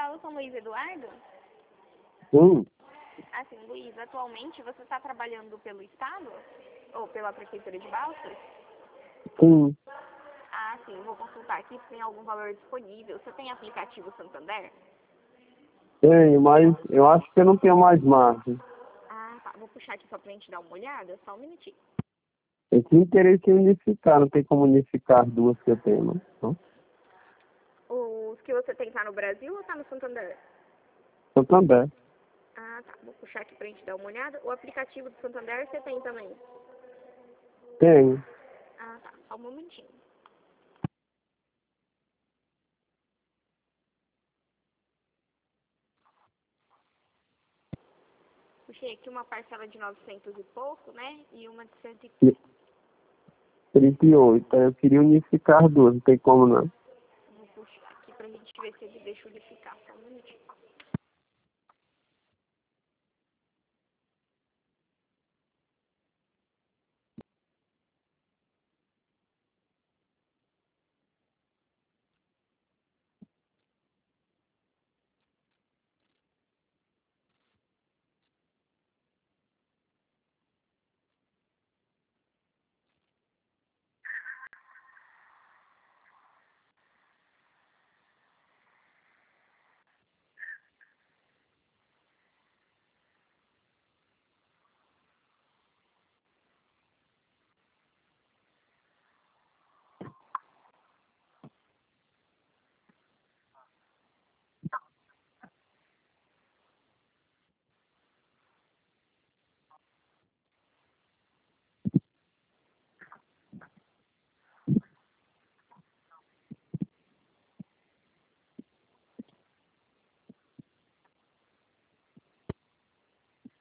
fala com o Luiz Eduardo? Sim, Assim, Luiz, atualmente você está trabalhando pelo Estado? Ou pela Prefeitura de Balsas? sim, Ah, sim, vou consultar aqui se tem algum valor disponível. Você tem aplicativo Santander? tenho, mas eu acho que eu não tenho mais margem. Ah, tá. Vou puxar aqui só pra gente dar uma olhada. Só um minutinho. Eu tinha interesse em unificar, não tem como unificar as duas que eu tenho, não? Não? Os que você tem tá no Brasil ou tá no Santander? Eu também. Ah, tá. Vou puxar aqui pra gente dar uma olhada. O aplicativo do Santander você tem também? Tenho. Ah, tá. Só um momentinho. Puxei aqui uma parcela de 900 e pouco, né? E uma de 115. 38. Aí eu queria unificar as duas, não tem como não. Vou puxar aqui pra gente ver se ele deixa unificar. Só um minutinho.